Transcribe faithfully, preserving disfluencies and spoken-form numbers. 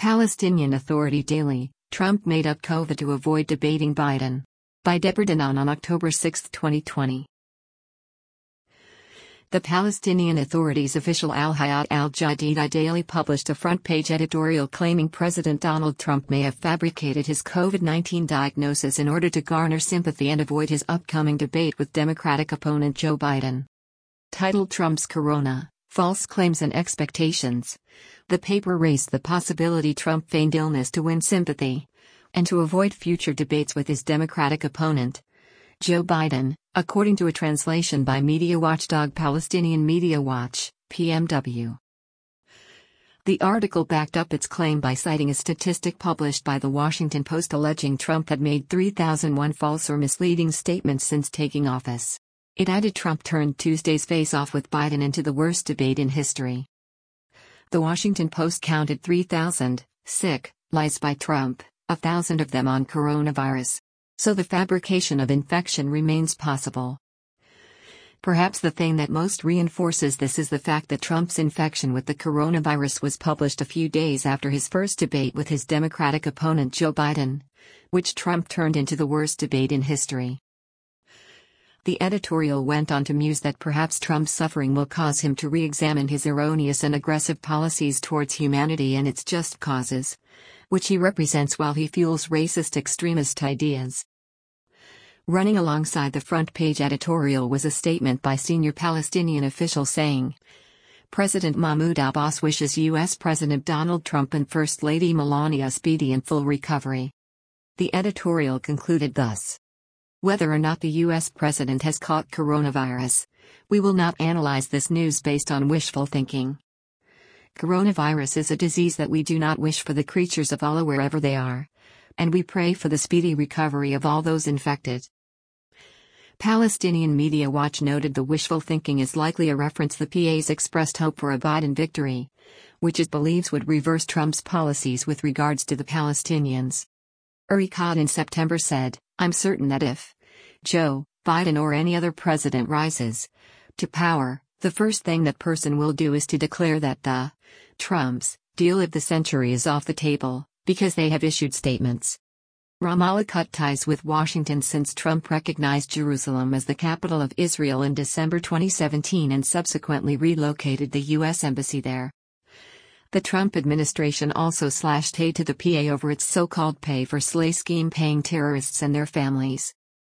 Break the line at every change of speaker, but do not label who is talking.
Palestinian Authority Daily, Trump made up COVID to avoid debating Biden. By Deborah Danon on October sixth, twenty twenty. The Palestinian Authority's official Al Hayat Al Jadida Daily published a front-page editorial claiming President Donald Trump may have fabricated his COVID nineteen diagnosis in order to garner sympathy and avoid his upcoming debate with Democratic opponent Joe Biden. Titled Trump's Corona, False Claims and Expectations, the paper raised the possibility Trump feigned illness to win sympathy and to avoid future debates with his Democratic opponent, Joe Biden, according to a translation by media watchdog Palestinian Media Watch, P M W. The article backed up its claim by citing a statistic published by The Washington Post alleging Trump had made three thousand one false or misleading statements since taking office. It added Trump turned Tuesday's face-off with Biden into the worst debate in history. The Washington Post counted three thousand, sick, lies by Trump, a thousand of them on coronavirus. So the fabrication of infection remains possible. Perhaps the thing that most reinforces this is the fact that Trump's infection with the coronavirus was published a few days after his first debate with his Democratic opponent Joe Biden, which Trump turned into the worst debate in history. The editorial went on to muse that perhaps Trump's suffering will cause him to re-examine his erroneous and aggressive policies towards humanity and its just causes, which he represents while he fuels racist extremist ideas. Running alongside the front-page editorial was a statement by senior Palestinian official saying, President Mahmoud Abbas wishes U S President Donald Trump and First Lady Melania a speedy and full recovery. The editorial concluded thus. Whether or not the U S president has caught coronavirus, we will not analyze this news based on wishful thinking. Coronavirus is a disease that we do not wish for the creatures of Allah wherever they are, and we pray for the speedy recovery of all those infected. Palestinian Media Watch noted the wishful thinking is likely a reference the P A's expressed hope for a Biden victory, which it believes would reverse Trump's policies with regards to the Palestinians. Uri Khan in September said, I'm certain that if Joe Biden or any other president rises to power, the first thing that person will do is to declare that the Trump's deal of the century is off the table, because they have issued statements. Ramallah cut ties with Washington since Trump recognized Jerusalem as the capital of Israel in December twenty seventeen and subsequently relocated the U S embassy there. The Trump administration also slashed aid to the P A over its so-called pay-for-slay scheme paying terrorists and their families.